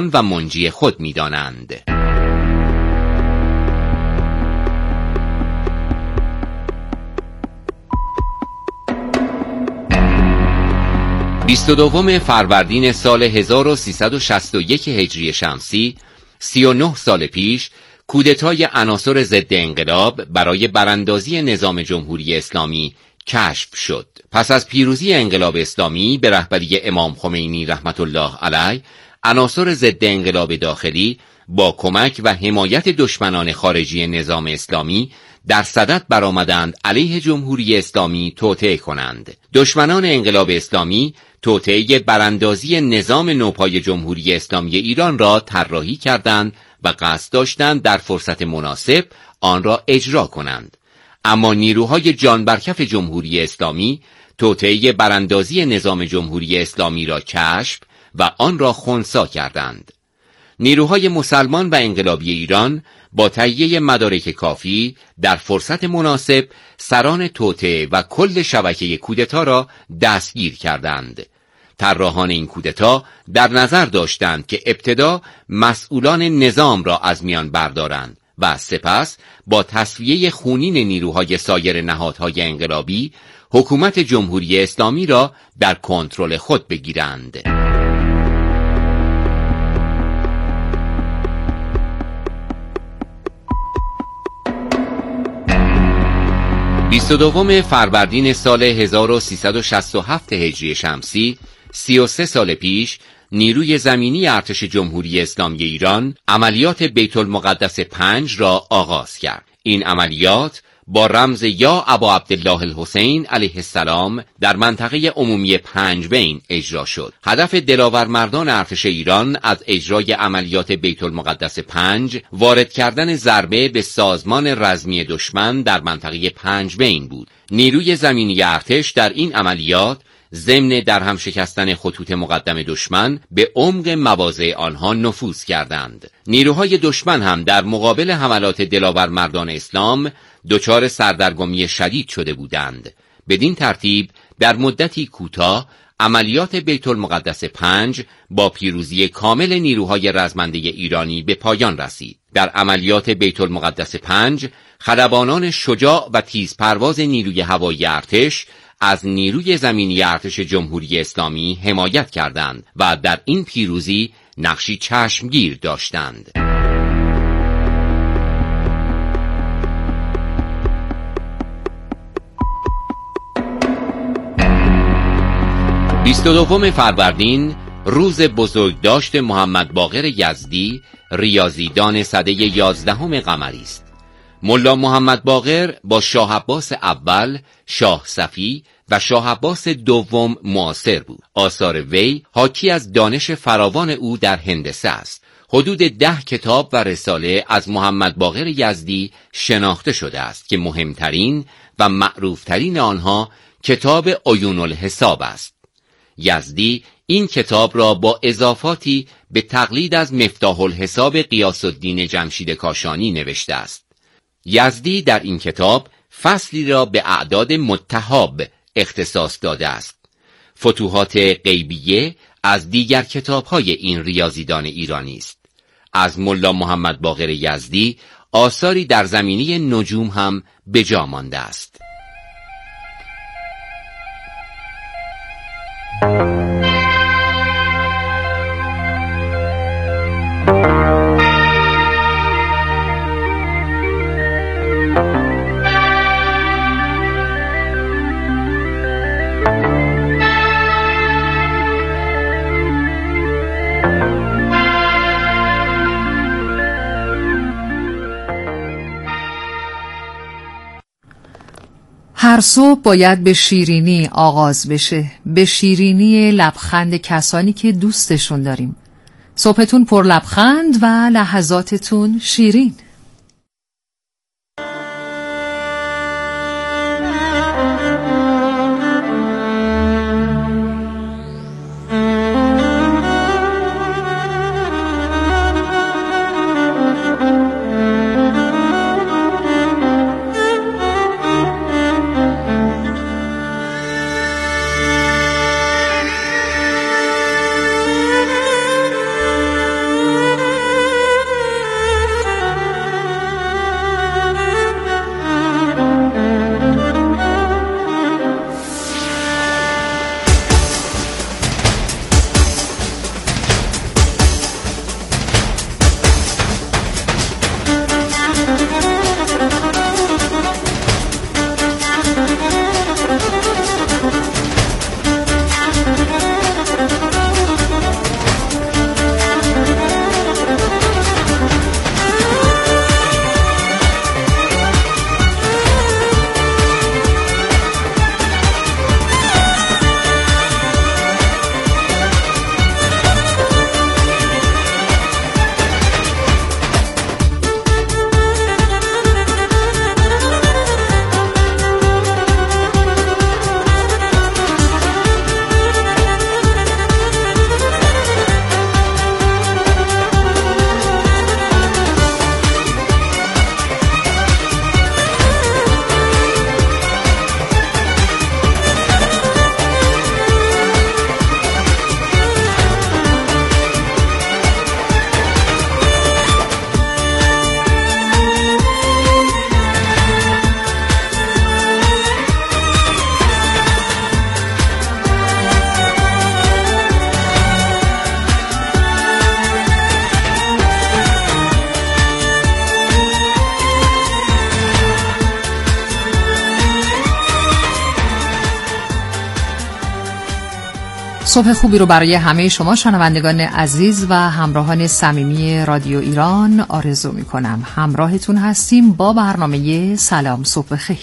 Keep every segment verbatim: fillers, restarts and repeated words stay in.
و منجی خود می‌دانند. بیست و دوم فروردین سال هزار و سیصد و شصت و یک هجری شمسی، سی و نه سال پیش، کودتای عناصر ضد انقلاب برای براندازی نظام جمهوری اسلامی کشف شد. پس از پیروزی انقلاب اسلامی به رهبری امام خمینی رحمت الله علیه، عناصر ضد انقلاب داخلی با کمک و حمایت دشمنان خارجی نظام اسلامی در صدد برآمدند علیه جمهوری اسلامی توطئه کنند. دشمنان انقلاب اسلامی توطئه براندازی نظام نوپای جمهوری اسلامی ایران را طراحی کردند و قصد داشتند در فرصت مناسب آن را اجرا کنند. اما نیروهای جانبرکف جمهوری اسلامی توطئه براندازی نظام جمهوری اسلامی را کشف و آن را خنثی کردند. نیروهای مسلمان و انقلابی ایران با تهیه مدارک کافی در فرصت مناسب سران توطئه و کل شبکه کودتا را دستگیر کردند. طراحان این کودتا در نظر داشتند که ابتدا مسئولان نظام را از میان بردارند و سپس با تصفیه خونین نیروهای سایر نهادهای انقلابی حکومت جمهوری اسلامی را در کنترل خود بگیرند. بیست و دوم فروردین سال هزار و سیصد و شصت و هفت هجری شمسی، سی و سه سال پیش، نیروی زمینی ارتش جمهوری اسلامی ایران عملیات بیت المقدس پنج را آغاز کرد. این عملیات با رمز یا ابا عبدالله الحسین علیه السلام در منطقه عمومی پنجبین اجرا شد. هدف دلاور مردان ارتش ایران از اجرای عملیات بیت المقدس پنج وارد کردن ضربه به سازمان رزمی دشمن در منطقه پنجبین بود. نیروی زمینی ارتش در این عملیات ضمن در هم شکستن خطوط مقدم دشمن به عمق مواضع آنها نفوذ کردند. نیروهای دشمن هم در مقابل حملات دلاور مردان اسلام دچار سردرگمی شدید شده بودند. بدین ترتیب در مدتی کوتاه عملیات بیت المقدس پنج با پیروزی کامل نیروهای رزمنده ایرانی به پایان رسید. در عملیات بیت المقدس پنج خلبانان شجاع و تیزپرواز نیروی هوایی ارتش از نیروی زمینی ارتش جمهوری اسلامی حمایت کردند و در این پیروزی نقشی چشمگیر داشتند. بیست و دوم فروردین روز بزرگداشت محمد باقر یزدی، ریاضیدان سده یازدهم قمری است. ملا محمد باقر با شاه عباس اول، شاه صفی و شاه عباس دوم معاصر بود. آثار وی حاکی از دانش فراوان او در هندسه است. حدود ده کتاب و رساله از محمد باقر یزدی شناخته شده است که مهمترین و معروفترین آنها کتاب عیون الحساب است. یزدی این کتاب را با اضافاتی به تقلید از مفتاح الحساب غیاث الدین جمشید کاشانی نوشته است. یزدی در این کتاب فصلی را به اعداد متحاب اختصاص داده است. فتوحات غیبیه از دیگر کتاب‌های این ریاضیدان ایرانی است. از ملا محمد باقر یزدی آثاری در زمینه نجوم هم به جا مانده است. هر صبح باید به شیرینی آغاز بشه، به شیرینی لبخند کسانی که دوستشون داریم. صبحتون پر لبخند و لحظاتتون شیرین. صبح خوبی رو برای همه شما شنوندگان عزیز و همراهان صمیمی رادیو ایران آرزو می کنم. همراهتون هستیم با برنامه سلام صبح خیر.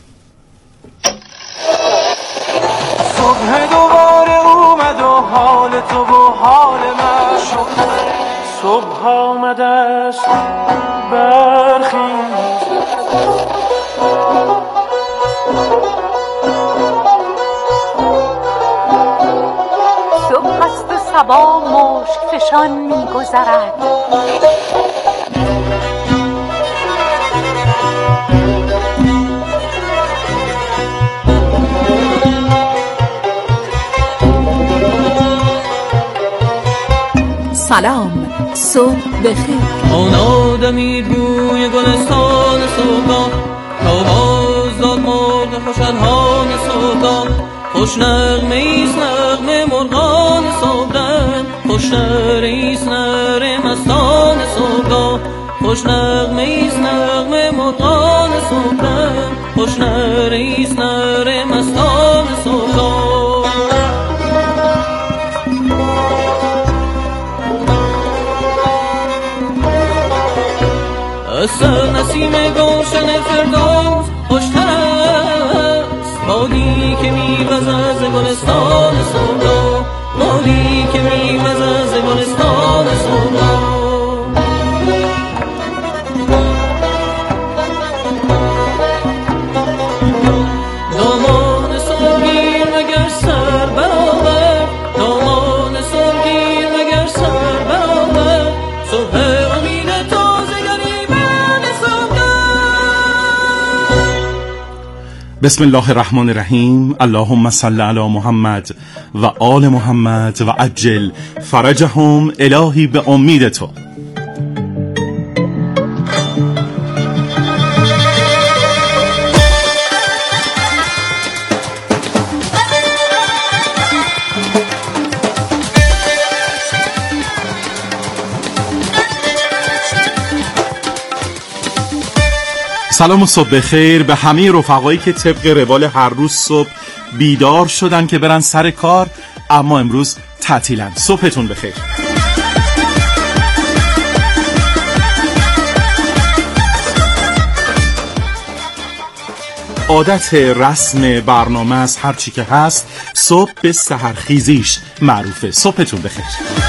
صبح دوباره اومد و حال تو و حال من شد. صبح آمده است برخیز، صبح است و صبا مشک فشان می گذرد. سلام صبح بخیر. آن آدمی بوی گلستان صبحگاه، تا باز داد مرغ خوشحالان صبحگاه. خوش نغمه ایست نغمه مرغان صبحدم، خوش نره ایست نره مستان صبحگاه. خوش نغمه ایست نغمه مرغان صبحدم، خوش نره ایست نره مستان صبحگاه. سر نسیم گلشن فردوس خوشتر است، بادی که میوزد ز گلستان صبحگاه، بادی که میوزد ز گلستان صبحگاه. دامان صبحگیر مگر سر برآورد، دامان صبحگیر مگر سر برآورد. صبح بسم الله الرحمن الرحیم. اللهم صل علی محمد و آل محمد و عجل فرجهم. الهی به امید تو. سلام و صبح بخیر به همه رفقایی که طبق روال هر روز صبح بیدار شدن که برن سر کار اما امروز تعطیلن. صبحتون بخیر. عادت رسم برنامه از هر چی که هست صبح به سحرخیزیش معروفه. صبحتون بخیر.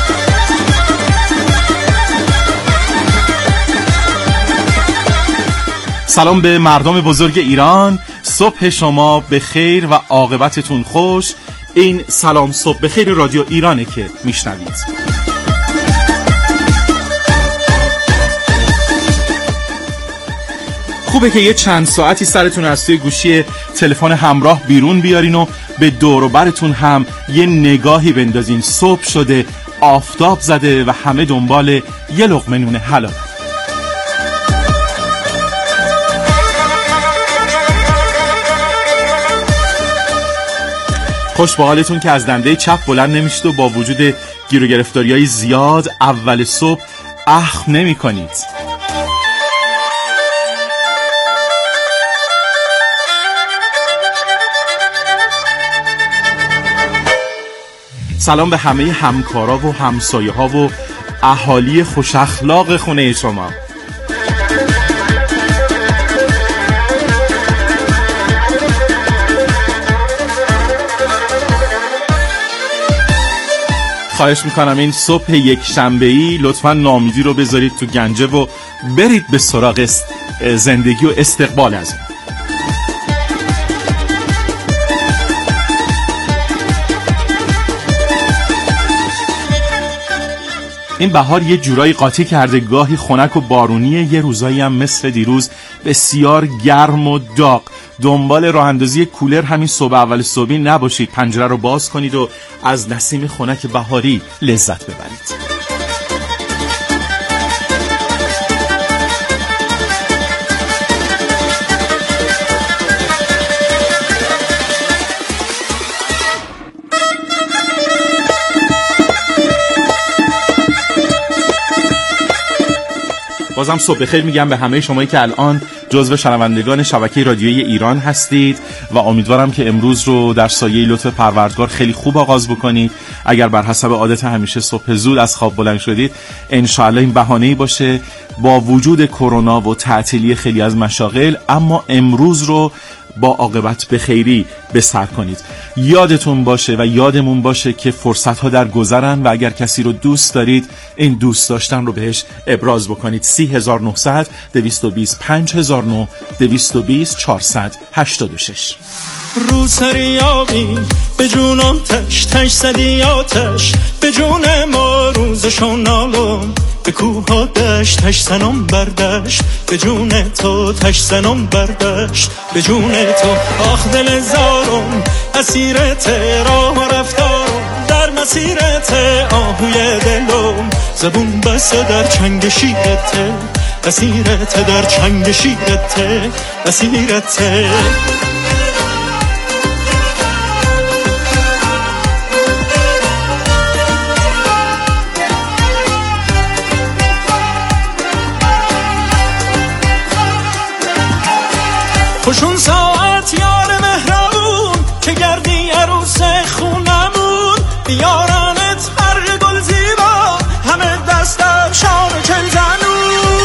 سلام به مردم بزرگ ایران. صبح شما به خیر و عاقبتتون خوش. این سلام صبح به خیر رادیو ایرانه که میشنوید. خوبه که یه چند ساعتی سرتون از توی گوشی تلفن همراه بیرون بیارین و به دور و برتون هم یه نگاهی بندازین. صبح شده، آفتاب زده و همه دنبال یه لقمه نون حلال. خوش به حالتون که از دنده چپ بلند نمیشید و با وجود گیر و گرفتاری‌های زیاد اول صبح اخم نمی کنید. سلام به همه همکارا و همسایه ها و اهالی خوش اخلاق خونه شما. خواهش میکنم این صبح یک شنبه‌ای لطفاً نامیدی رو بذارید تو گنجه و برید به سراغ زندگی و استقبال از اون. این بهار یه جورایی قاطی کرده، گاهی خنک و بارونیه، یه روزایی هم مثل دیروز بسیار گرم و داغ. دنبال راه اندازی کولر همین صبح اول صبحی نباشید، پنجره رو باز کنید و از نسیم خنک بهاری لذت ببرید. بازم صبح بخیر میگم به همه شمایی که الان جزو شنوندگان شبکه رادیویی ایران هستید و امیدوارم که امروز رو در سایه لطف پروردگار خیلی خوب آغاز بکنید. اگر بر حسب عادت همیشه صبح زود از خواب بلند شدید، انشاءالله این بهانه‌ای باشه با وجود کرونا و تعطیلی خیلی از مشاغل، اما امروز رو با عاقبت به خیری به سر کنید. یادتون باشه و یادمون باشه که فرصت‌ها در گذرن و اگر کسی رو دوست دارید این دوست داشتن رو بهش ابراز بکنید. سی هزار و نهصد دویست و بیست پنج هزار و نه دویست و بیست چهارصد و هشتاد و شش. رو سری آبی به جون آتش تش زدی آتش به جون ما روزشون نالم به کوه ها دشت تش زنم بردشت به جون تو تش زنم بردشت به جون تو. آخ دل زارم اسیرت راه و رفتارم در مسیرت آهوی دلم زبون بسته در چنگ شیرت اسیرت در چنگ شیرت اسیرت. خوشون ساعت یار مهربون که گردی عروس خونمون بیارنت برگ گل زیبا همه دست در شام چل زنون.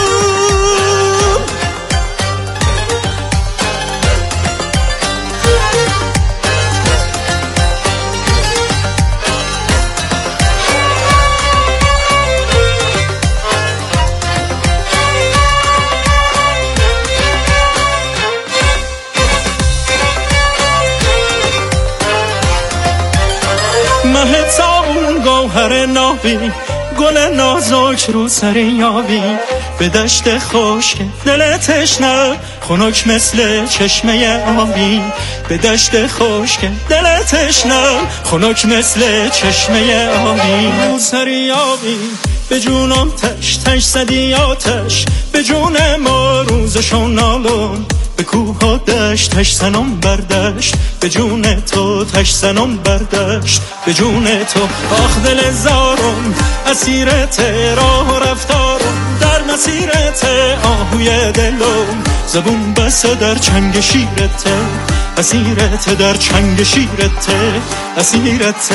مه تابون گوهر نابی گل نازک رو سر یابی به دشت خشک دل تشنه خنک مثل چشمه آبی به دشت خشک دل تشنه خنک مثل چشمه آبی. رو سر یابی به جونم تش تش زدی آتش به جون ما روزشون نالون به کوه ها دشت تش زنم بردشت به جون تو تش زنم بردشت به جون تو. آخ دل زارم اسیرت راه و رفتارم در مسیرت آهوی دلم زبون بسته در چنگ شیرت اسیرت در چنگ شیرت اسیرت.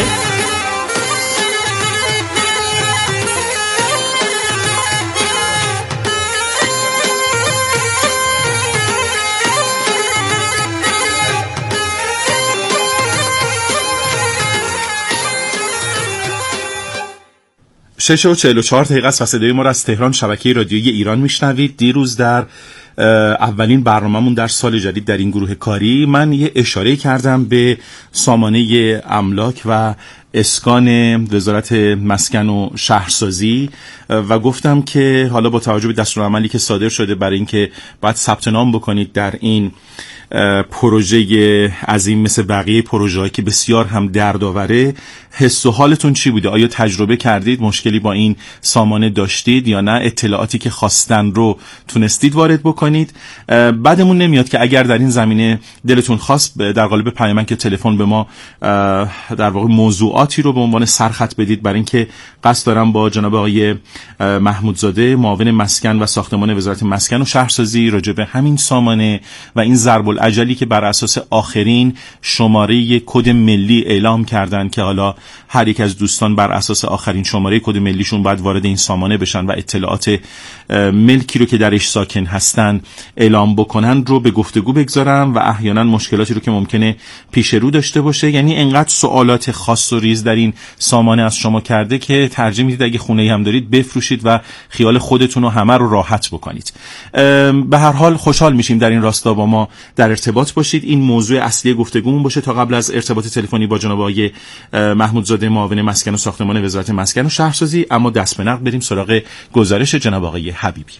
شش و چهل و چهار دقیقه است و صدای ما را از تهران شبکه رادیویی ایران میشنوید. دیروز در اولین برنامه‌مون در سال جدید در این گروه کاری من یه اشاره کردم به سامانه املاک و اسکان وزارت مسکن و شهرسازی و گفتم که حالا با توجه به دستورالعملی که صادر شده برای اینکه باید ثبت نام بکنید در این پروژه عظیم مثل بقیه پروژه‌ای که بسیار هم دردآوره، حس و حالتون چی بوده؟ آیا تجربه کردید؟ مشکلی با این سامانه داشتید یا نه؟ اطلاعاتی که خواستن رو تونستید وارد بکنید؟ بعدمون نمیاد که اگر در این زمینه دلتون خواست در قالب پیام که تلفن به ما در واقع موضوعاتی رو به عنوان سرخط بدید، برای اینکه قصد دارم با جناب آقای محمودزاده معاون مسکن و ساختمان وزارت مسکن و شهرسازی راجع به همین سامانه و این ضرب اجلی که بر اساس آخرین شماره کد ملی اعلام کردن که حالا هر یک از دوستان بر اساس آخرین شماره کد ملیشون باید وارد این سامانه بشن و اطلاعات ملکی رو که درش ساکن هستن اعلام بکنن رو به گفتگو بگذارم و احیانا مشکلاتی رو که ممکنه پیش رو داشته باشه. یعنی انقدر سوالات خاص و ریز در این سامانه از شما کرده که ترجیح میدید اگه خونه‌ای هم دارید بفروشید و خیال خودتون رو همه رو راحت بکنید. به هر حال خوشحال میشیم در این راستا با ما در ارتباط باشید. این موضوع اصلی گفتگومون باشه تا قبل از ارتباط تلفنی با جناب آقای محمودزاده معاون مسکن و ساختمان وزارت مسکن و شهرسازی. اما دست به نقد بریم سراغ گزارش جناب آقای حبیبی.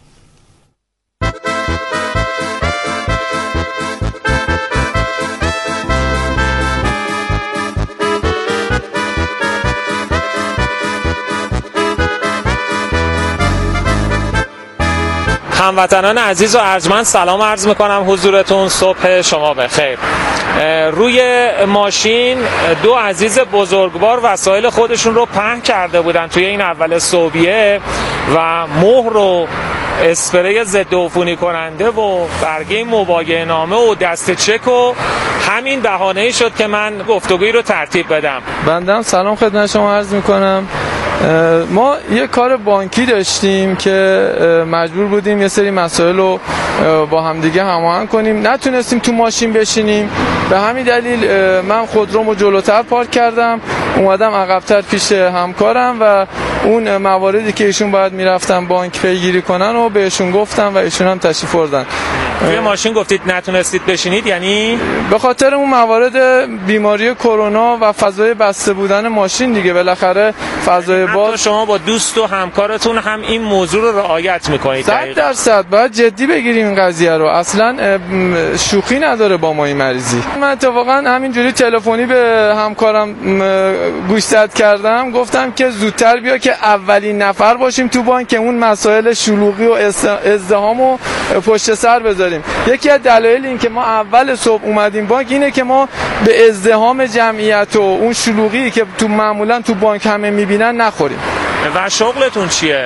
هموطنان عزیز و ارجمند سلام عرض میکنم حضورتون، صبح شما بخیر. روی ماشین دو عزیز بزرگوار وسایل خودشون رو پهن کرده بودن توی این اول صبحیه و مهر و اسپری ضد عفونی کننده و برگه مواجهه نامه و دست چک و همین بهانه‌ای شد که من گفتگویی رو ترتیب بدم. بنده سلام خدمت شما عرض میکنم. ما یه کار بانکی داشتیم که مجبور بودیم یه سری مسائل رو با همدیگه هماهنگ کنیم، نتونستیم تو ماشین بشینیم. به همین دلیل من خودرومو جلوتر پارک کردم، اومدم عقب‌تر پیش همکارم و اون مواردی که ایشون باید میرفتن بانک پیگیری کنن و بهشون گفتم و ایشون هم تشریف بردن. توی ماشین گفتید نتونستید بشینید، یعنی به خاطر اون موارد بیماری کرونا و فضای بسته بودن ماشین دیگه، بالاخره فضای باز. شما با دوست و همکارتون هم این موضوع رو رعایت میکنید؟ صد درصد باید جدی بگیریم این قضیه رو، اصلا شوخی نداره با ما این مریضی. من اتفاقا همینجوری تلفنی به همکارم گوشزد کردم، گفتم که زودتر بیا که اولین نفر باشیم تو بانک که اون مسائل شلوغی و ازدحامو پشت سر بذاریم. یکی از دلایل این که ما اول صبح اومدیم بانک اینه که ما به ازدحام جمعیت و اون شلوغی که تو معمولا تو بانک همه میبینن نخوریم. و شغلتون چیه؟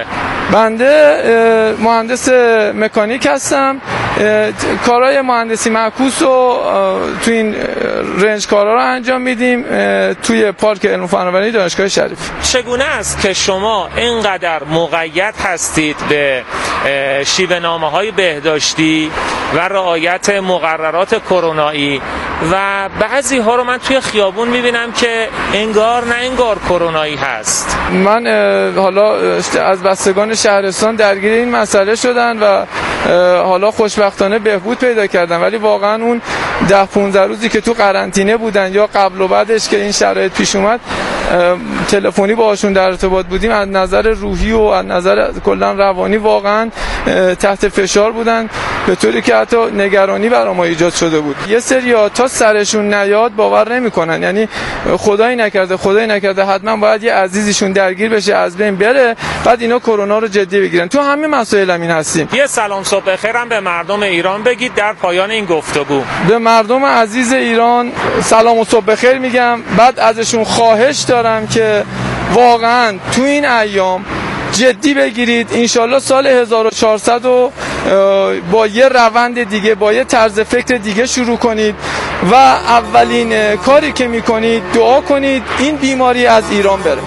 بنده مهندس مکانیک هستم. کارهای مهندسی معکوس رو تو این رنج کارها رو انجام میدیم توی پارک علم و فناوری دانشگاه شریف. چگونه است که شما اینقدر مقید هستید به شیوه نامه های بهداشتی و رعایت مقررات کرونایی و بعضی ها رو من توی خیابون میبینم که انگار نه انگار کرونایی هست؟ من حالا از بستگان شهرستان درگیر این مسئله شدن و حالا خوشبختانه بهبود پیدا کردن، ولی واقعا اون ده پونزده روزی که تو قرنطینه بودن یا قبل و بعدش که این شرایط پیش اومد تلفنی باهاشون در ارتباط بودیم، از نظر روحی و از نظر کلا روانی واقعا تحت فشار بودن، به طوری که حتی نگرانی برای ما ایجاد شده بود. یه سری‌ها تا سرشون نیاد باور نمی‌کنن، یعنی خدایی نکرده خدایی نکرده حتما باید یه عزیزشون درگیر بشه از بین بره، بعد اینا کرونا رو جدی بگیرن. تو همین مسائل همین هستیم. یه سلام صبح بخیر هم به مردم ایران بگید در پایان این گفتگو. به مردم عزیز ایران سلام و صبح بخیر میگم. بعد ازشون خواهش دارم که واقعا تو این ایام جدی بگیرید. انشالله سال هزار و چهارصد رو با یه روند دیگه با یه طرز فکر دیگه شروع کنید و اولین کاری که میکنید دعا کنید این بیماری از ایران بره.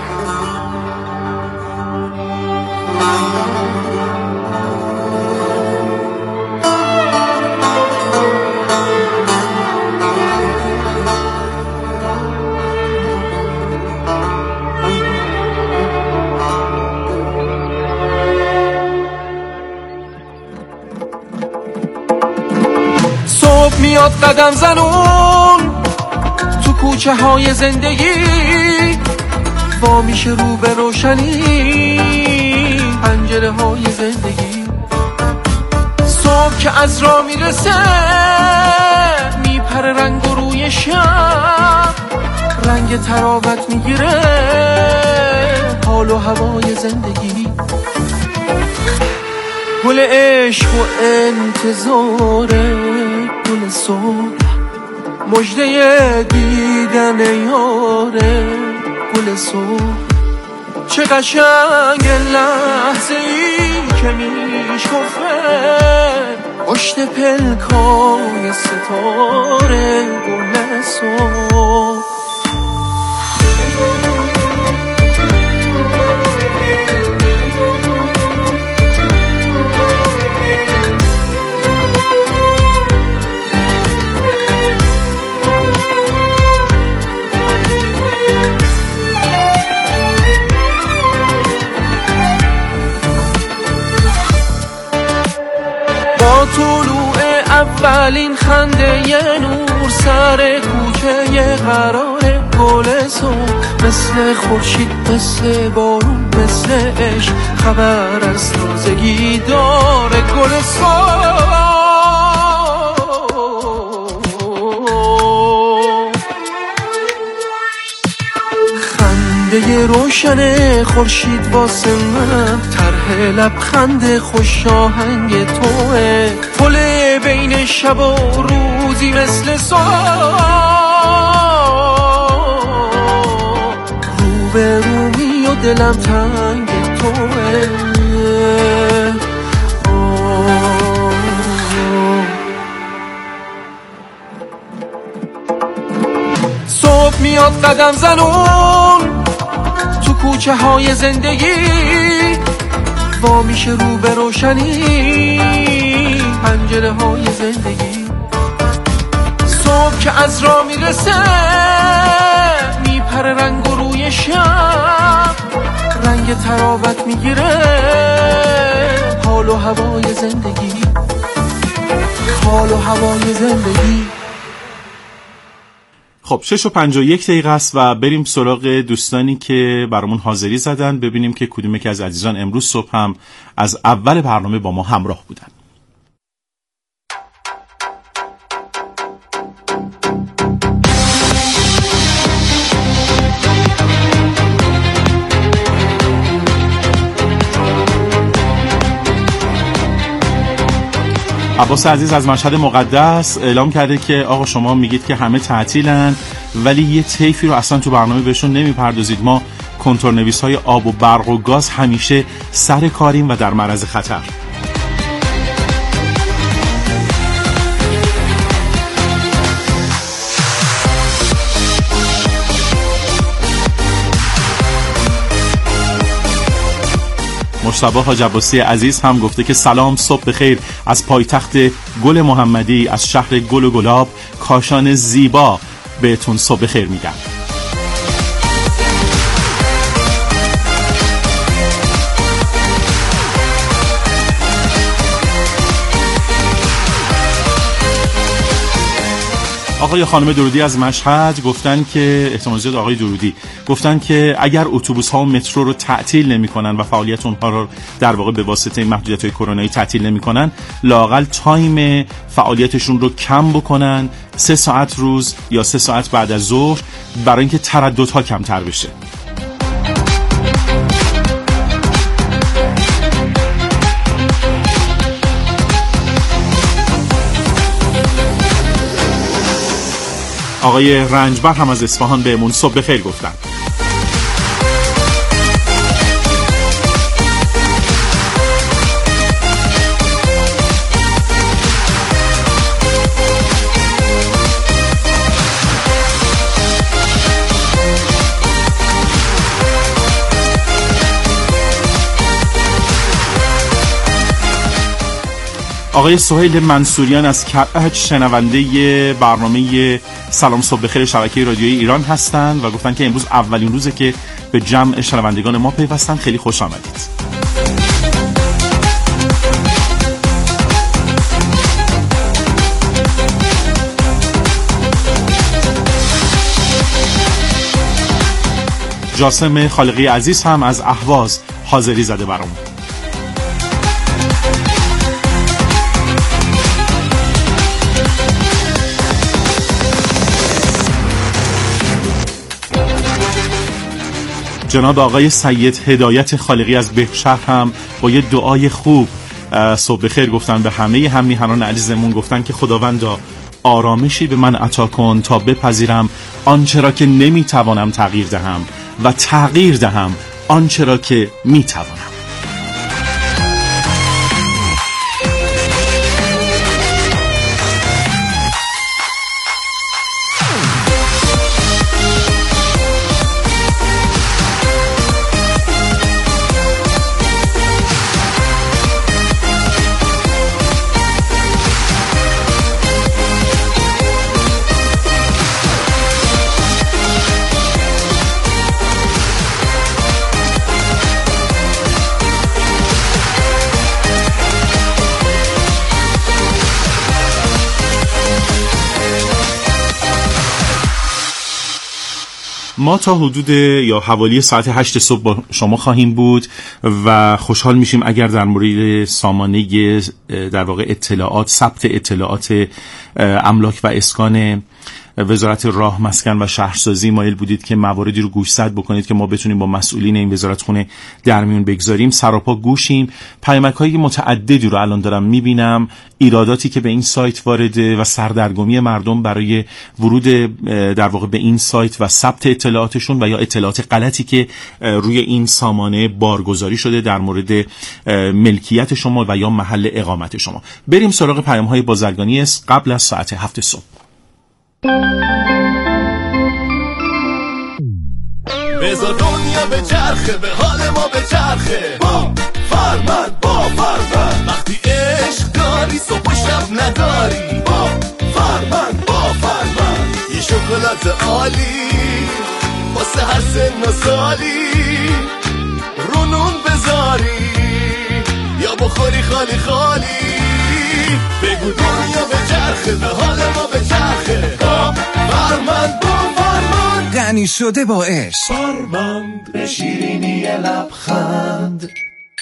میاد قدم زنون تو کوچه های زندگی، وا میشه رو به روشنی پنجره های زندگی. صبح که از راه میرسه میپره رنگ و روی شب، رنگ تراوت میگیره حال و هوای زندگی. گل عشق و انتظاره گل صبح، مژده دیدن یاره گل صبح. چه قشنگ لحظه ای که میشکفه پشت پلکای ستاره گل صبح. طلوع اولین خنده یه نور سر کوچه یه قراره گل صبح، مثل خورشید مثل بارون مثل عشق خبر از تازگی داره گل صبح. خنده روشن خورشید واسه من، طرح لبخند خوش آهنگ توه، پل بین شب و روزی مثل صبح، رو به رومی و دلم تنگ توه. قدم زنون تو کوچه های زندگی وا میشه رو به روشنی پنجره های زندگی. صبح که از راه میرسه میپره رنگ و روی شب رنگ تراوت میگیره حال و هوای زندگی حال و هوای زندگی. خب شش و پنج و یک دقیقه است و بریم سراغ دوستانی که برامون حاضری زدن، ببینیم که کدومه که از عزیزان امروز صبح هم از اول برنامه با ما همراه بودن. عباس عزیز از مشهد مقدس اعلام کرده که آقا شما میگید که همه تعطیلن ولی یه طیفی رو اصلا تو برنامه بهشون نمیپردازید. ما کنتورنویس های آب و برق و گاز همیشه سر کاریم و در معرض خطر. مجتبی حاج عباسی عزیز هم گفته که سلام، صبح بخیر از پایتخت گل محمدی از شهر گل و گلاب کاشان زیبا بهتون صبح بخیر میگم. آقای خانم درودی از مشهد گفتن که احتمال زیاد آقای درودی گفتن که اگر اتوبوس ها و مترو رو تعطیل نمی‌کنن و فعالیت اونها رو در واقع به واسطه محدودیت‌های کرونایی تعطیل نمی‌کنن، لااقل تایم فعالیتشون رو کم بکنن، سه ساعت روز یا سه ساعت بعد از ظهر، برای اینکه ترددها کمتر بشه. آقای رنجبر هم از اصفهان بهمون صبح بخیر گفتن. آقای سهیل منصوریان از کرج شنونده برنامه سلام صبح بخیر شبکه رادیویی ایران هستند و گفتن که امروز اولین روزه که به جمع شنوندگان ما پیوستن. خیلی خوش آمدید. جاسم خالقی عزیز هم از اهواز حاضری زده برامون. جناب آقای سید هدایت خالقی از بهشهر هم با یه دعای خوب صبح بخیر گفتن به همه هم میهنان عزیزمون. گفتن که خداوندا آرامشی به من عطا کن تا بپذیرم آنچه را که نمیتوانم تغییر دهم و تغییر دهم آنچه را که میتوانم. ما تا حدود یا حوالی ساعت هشت صبح با شما خواهیم بود و خوشحال میشیم اگر در مورد سامانه در واقع اطلاعات، ثبت اطلاعات املاک و اسکان وزارت راه، مسکن و شهرسازی مایل بودید که مواردی رو گوشزد بکنید که ما بتونیم با مسئولین این وزارتخونه در میون بگذاریم. سراپا گوشیم. پیامک‌های متعددی رو الان دارم میبینم، ایراداتی که به این سایت وارده و سردرگمی مردم برای ورود در واقع به این سایت و ثبت اطلاعاتشون و یا اطلاعات غلطی که روی این سامانه بارگذاری شده در مورد ملکیت شما و یا محل اقامت شما. بریم سراغ پیام‌های بازرگانی قبل از ساعت هفت صبح. بذار دنیا به چرخه، به حال ما به چرخه. با فرمند با فرمند، وقتی عشق داری صبح و شب نداری. با فرمند با فرمند، یه شکلات عالی واسه هر سن و سالی، رونون بذاری یا بخوری خالی خالی. بگو دنیا به چرخه، به حال ما به چرخه. با فرمند با فرمند، غنی شده با عشق. فرمند به شیرینی لبخند،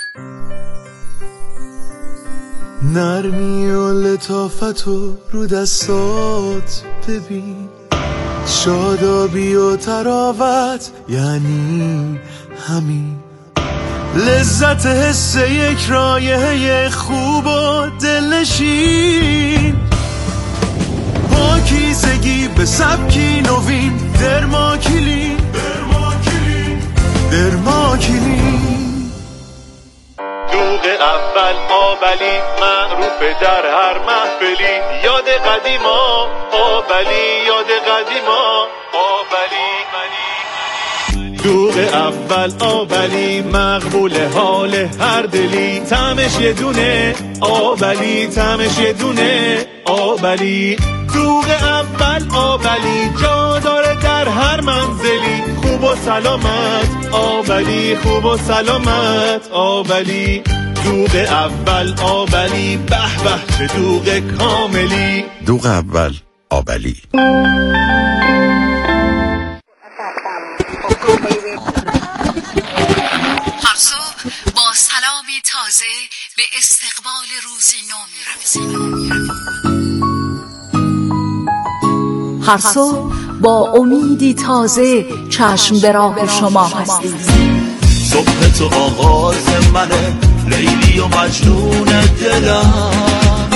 نرمی و لطافت و رو دستات ببین. شادابی و تراوت یعنی همین، لذت حس یک رایحه خوب و دلنشین. پاکیزگی به سبکی نوین، درماکیلین درماکیلین. دوغ اول آبلی معروف در هر محفلی، یاد قدیما آبلی، یاد قدیما آبلی. دوغ اول آبلی مقبول حال هر دلی، طعمش یه دونه آبلی، طعمش یه دونه آبلی. دوغ اول آبلی جا داره در هر منزلی، خوب و سلامت آبلی، خوب و سلامت آبلی. دوغ اول آبلی، به به چه دوغ کاملی. دوغ اول آبلی. هر صبح با سلامی تازه به استقبال روزی نو می‌رویم. هر صبح با امیدی تازه چشم به راه شما هستیم. صبح تو آغاز منه، لیلی و مجنون دلم،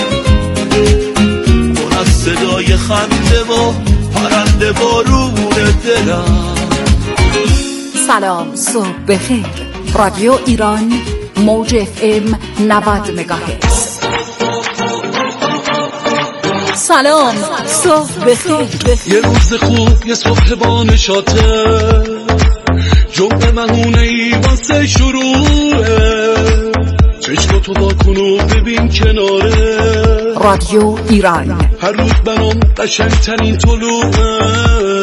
پر از صدای خنده و پرنده بارون دلم. سلام صبح بخیر. رادیو ایران موج اف ام نود مگاهرتز. سلام صبح بخیر. یه روز خوب، یه صبح با نشاطه، جمعه مهونه ای واسه شروعه. چشماتو با کنو ببین کناره. رادیو ایران هر روز برام قشنگترین طلوعه.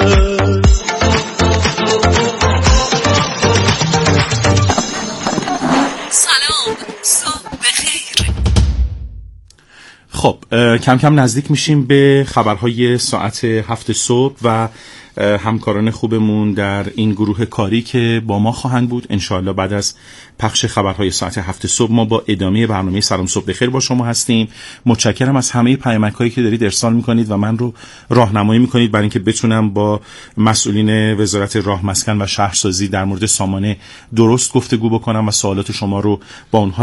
خب کم کم نزدیک میشیم به خبرهای ساعت هفت صبح و همکاران خوبمون در این گروه کاری که با ما خواهند بود. انشاءالله بعد از پخش خبرهای ساعت هفت صبح ما با ادامه برنامه سلام صبح بخیر با شما هستیم. متشکرم از همه پیامک‌هایی که دارید ارسال میکنید و من رو راهنمایی میکنید برای اینکه بتونم با مسئولین وزارت راه مسکن و شهرسازی در مورد سامانه درست گفتگو بکنم و سوالات شما رو با اونها